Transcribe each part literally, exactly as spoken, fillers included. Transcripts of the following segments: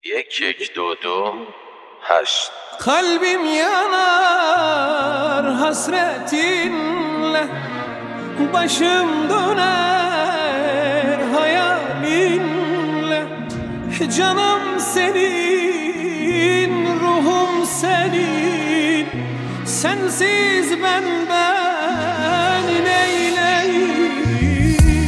یک یک دو دو هشت. Kalbim yanar hasretinle, başım döner hayalinle. Canım senin, ruhum senin, sensiz ben ben neyleyim.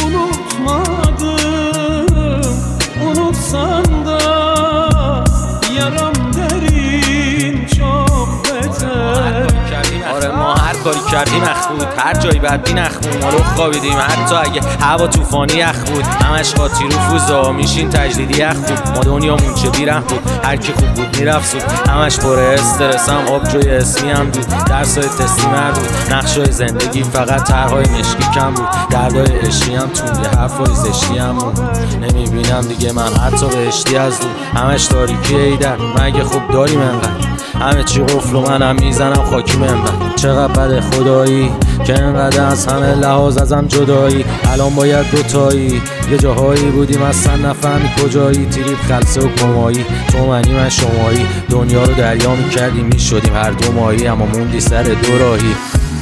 Unutmadım, unutsan da yaram derin çok beter. آره ما هر کاری کردیم اخ بود، هر جایی بدبین اخ بود، ما رو خوابیدیم حتی اگه هوا طوفانی اخ بود. همش قاطی رفوزا میشین تجدیدی اخ بود. ما دنیامون چه بیره بود، هر کی خوب بود میرفت زود. همش پر استرسم، آبجوی اسمی هم بود، درسای تستی مردود، نقشای زندگی فقط طرحهای مشکی کم بود. دردای عشقی هم توندی، حرفای زشتی هم بود. نمیبینم دیگه من حتی بهشتی از دور، همش تاریکی ایدر مگه خوب داریم انقدر. همه چی قفل و منم میزنم خاکی منبر. چقدر بده خدایی که انقدر از همه لحاظ ازم جدایی. الان باید دوتایی، یه جاهایی بودیم اصلا نفهمی کجایی. تریپ خلصه و کمایی، تو منی من شمایی. دنیا رو دریا میکردیم میشدیم هر دو ماهی، اما موندی سر دو راهی.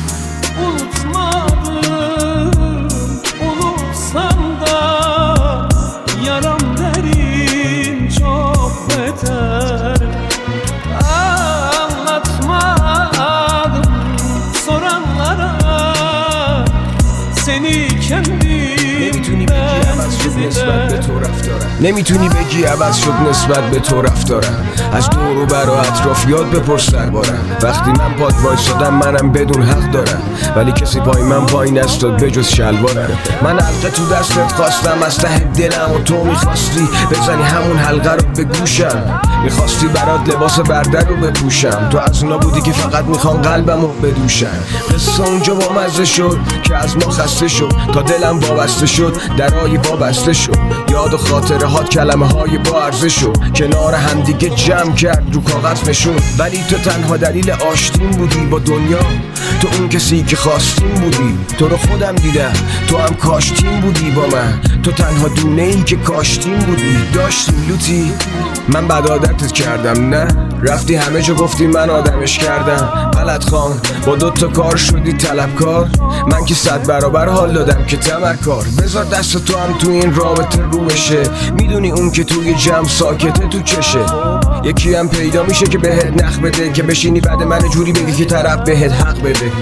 نمیتونی بگی عوض شد نسبت به تو رفتارم، نمیتونی بگی عوض شد نسبت به تو رفتارم. از دور و بر و اطرافیات بپرس دربارم. وقتی من پات وایسادم منم بدون حق دارم، ولی کسی پای من پای نستاد بجز شلوارم. من حلقه تو دستت خواستم از ته دلم و تو میخواستی بزنی همون حلقه رو به گوشم. میخواستی برات لباس برده رو بپوشم، تو از اونا بودی که فقط میخوام قلبم رو بدوشم. قصه اونجا با مزه شد که از ما خسته شد، تا دلم وابسته شد درای وابسته شد. یاد و خاطره هات کلمه های با ارزش شد، کنار همدیگه جمع کرد رو کاغذ نشون. ولی تو تنها دلیل آشتیم بودی با دنیا، تو اون کسی که خواستیم بودی. تو رو خودم دیدم، تو هم کاشتیم بودی با من. تو تنها دونه ای که کاشتیم بودی. داشتیم لوتی، من بد عادتت کردم نه؟ رفتی همه جا گفتی من آدمش کردم. غلط خان با دوتا کار شدی طلبکار، من که صد برابر حال دادم که تمکار. بذار دست تو هم تو این رابطه رو بشه، میدونی اون که توی جمع ساکته تو چشه. یکی هم پیدا میشه که بهت نخ بده، که بشینی بعد من جوری بگی که طرف بهت حق بده.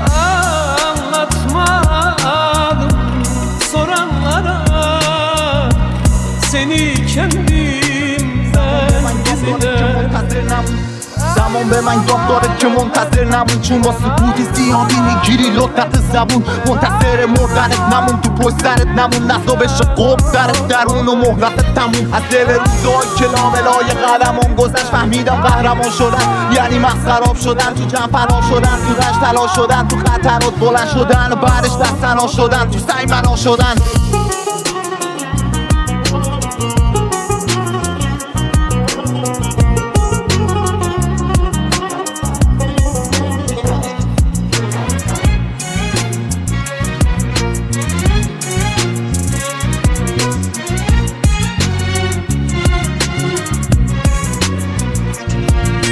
Anlatmadım soranlara, seni kendimden gizledim. زمان به من یاد داره که منتظر نمون، چون با سکوتی زیادی میگیری لطفت زبون. منتظر مردنت نمون، تو پشت سرت نمون، نزا بشه قب درت درون و مهلت تموم. از دل روزای که لابلای قدمم گذشت فهمیدم قهرمان شدن یعنی مخسراب شدن. تو جمع فنا شدن، تو رشت تلا شدن، تو خطرات بلند شدن و بعدش دستنا شدن، تو سعی منا شدن.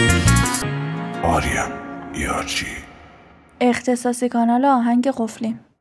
آریا یارچی اختصاصی کانال آهنگ قفلی.